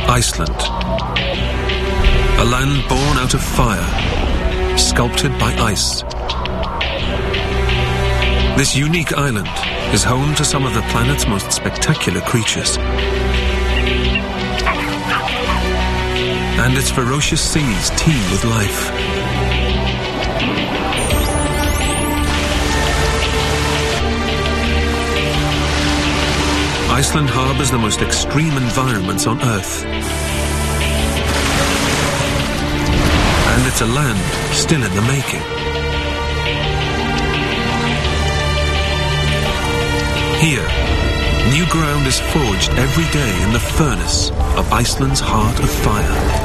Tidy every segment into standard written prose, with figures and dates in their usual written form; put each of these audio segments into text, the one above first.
Iceland. A land born out of fire, sculpted by ice. This unique island is home to some of the planet's most spectacular creatures. And its ferocious seas teem with life. Iceland harbors the most extreme environments on Earth. And it's a land still in the making. Here, new ground is forged every day in the furnace of Iceland's heart of fire.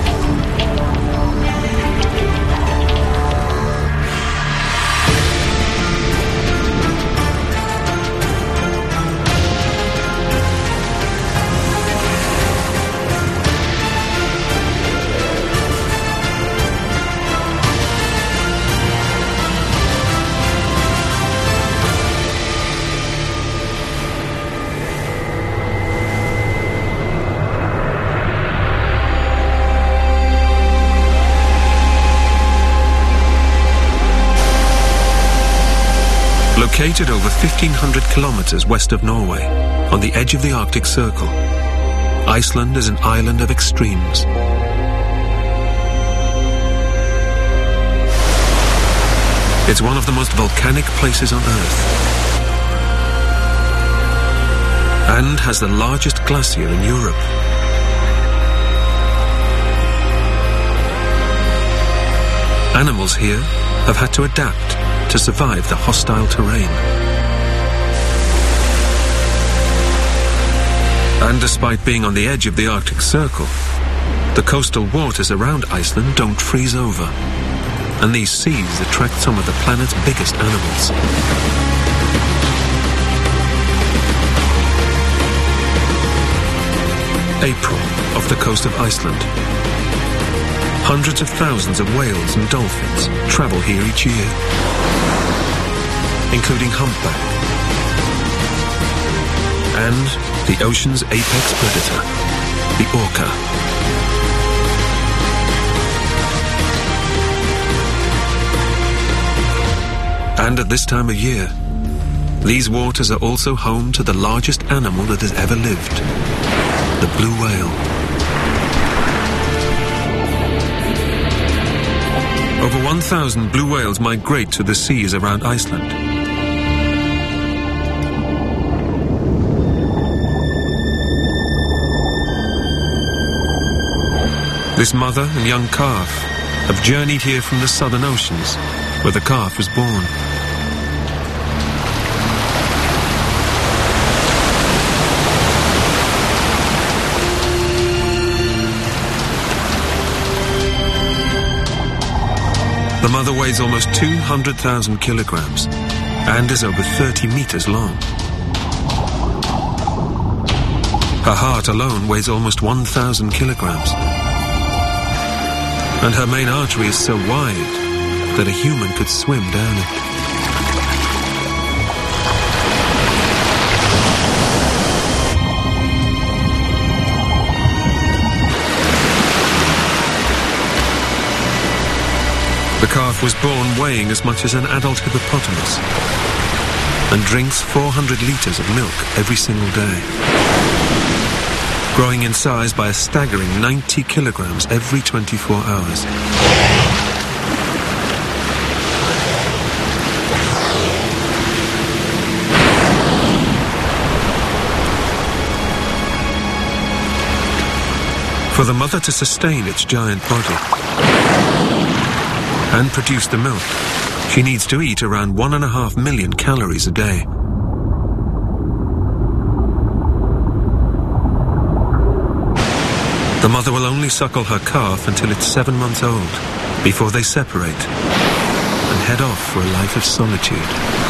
Located over 1,500 kilometers west of Norway, on the edge of the Arctic Circle, Iceland is an island of extremes. It's one of the most volcanic places on Earth, and has the largest glacier in Europe. Animals here have had to adapt to survive the hostile terrain. And despite being on the edge of the Arctic Circle, the coastal waters around Iceland don't freeze over, and these seas attract some of the planet's biggest animals. April, off the coast of Iceland. Hundreds of thousands of whales and dolphins travel here each year, including humpback and the ocean's apex predator, the orca. And at this time of year, these waters are also home to the largest animal that has ever lived, the blue whale. Over 1,000 blue whales migrate to the seas around Iceland. This mother and young calf have journeyed here from the southern oceans, where the calf was born. The mother weighs almost 200,000 kilograms and is over 30 meters long. Her heart alone weighs almost 1,000 kilograms. And her main artery is so wide that a human could swim down it. The calf was born weighing as much as an adult hippopotamus and drinks 400 liters of milk every single day, growing in size by a staggering 90 kilograms every 24 hours. For the mother to sustain its giant body and produce the milk, she needs to eat around 1.5 million calories a day. The mother will only suckle her calf until it's 7 months old, before they separate and head off for a life of solitude.